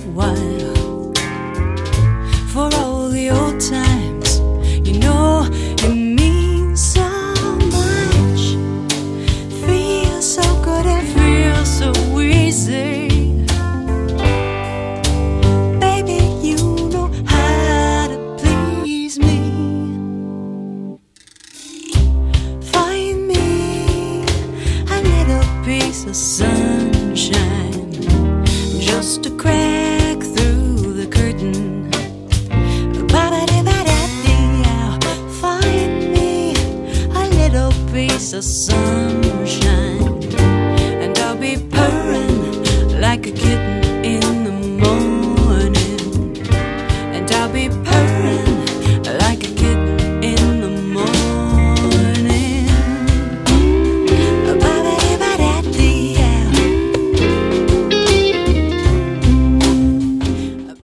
while. For all the old times, you know it means so much. Feels so good and feels so easy. Baby, you know how to please me. Find me a little piece of sunshine, just a crack through the curtain. Find me a little piece of sun.